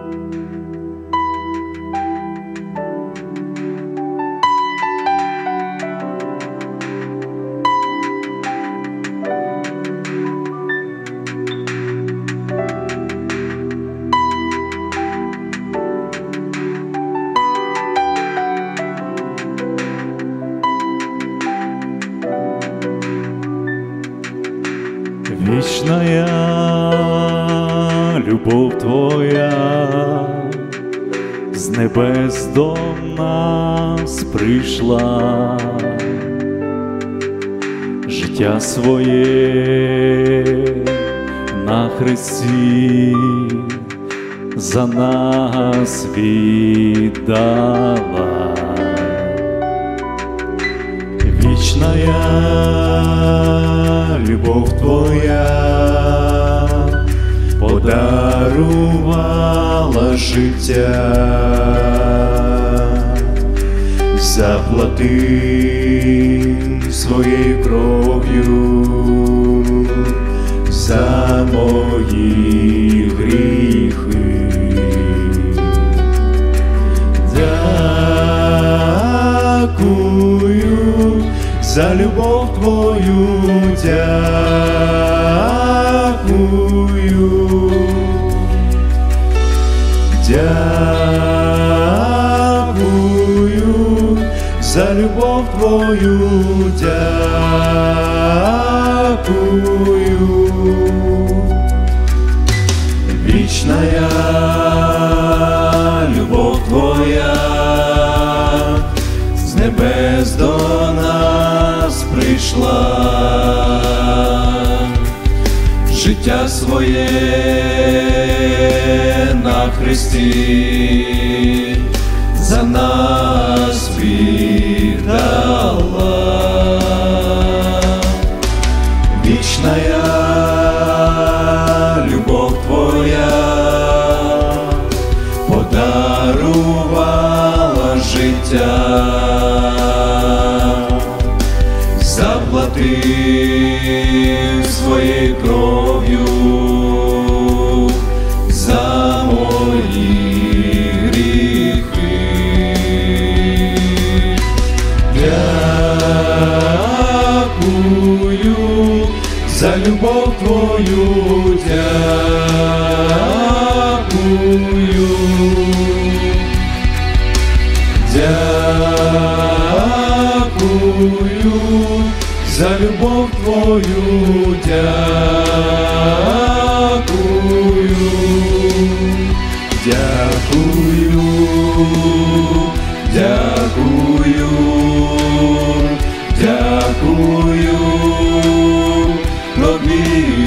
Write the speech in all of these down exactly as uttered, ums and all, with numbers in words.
Вечная любов Твоя з небес до нас прийшла, життя своє на хресті за нас віддала. Вечная любов Твоя подарувала життя, заплати своєю кров'ю за мої гріхи. Дякую за любов Твою, дякую, дякую за любов Твою, дякую. Вічная любов Твоя з небес до нас прийшла, життя своє на хресті за нас віддала. Вічная любов Твоя подарувала життя, заплатив своєю кров'ю за мої гріхи. Дякую за любов Твою, дякую, дякую за любов Твою, дякую, дякую, дякую, дякую Тобі,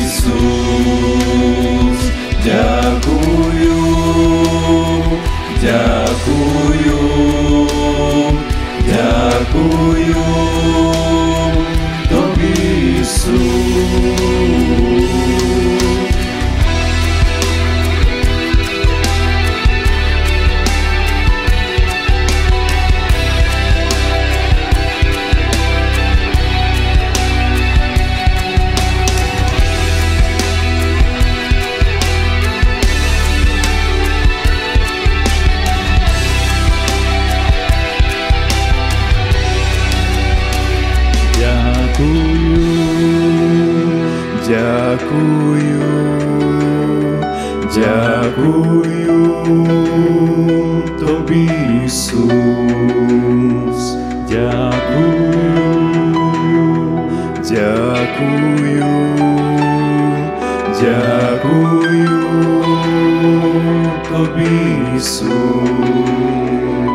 Ісус, дякую, дякую, дякую Тобі, Ісус. Дякую, дякую Тобі, Ісус, дякую, дякую, дякую Тобі, Ісус,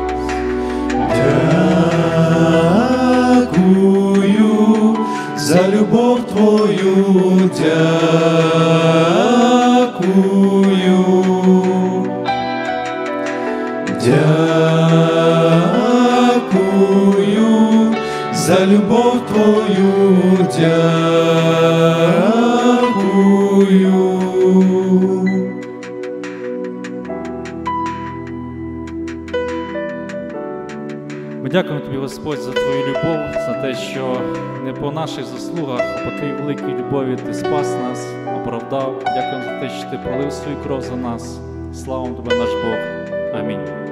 дякую за любов Твою, дякую, дякую за любов Твою, дякую. Ми дякуємо Тобі, Господь, за Твою любов, за те, що не по наших заслугах, а по Твоїй великій любові Ти спас нас, оправдав. Дякуємо за те, що Ти пролив свою кров за нас. Слава Тебе, наш Бог. Амінь.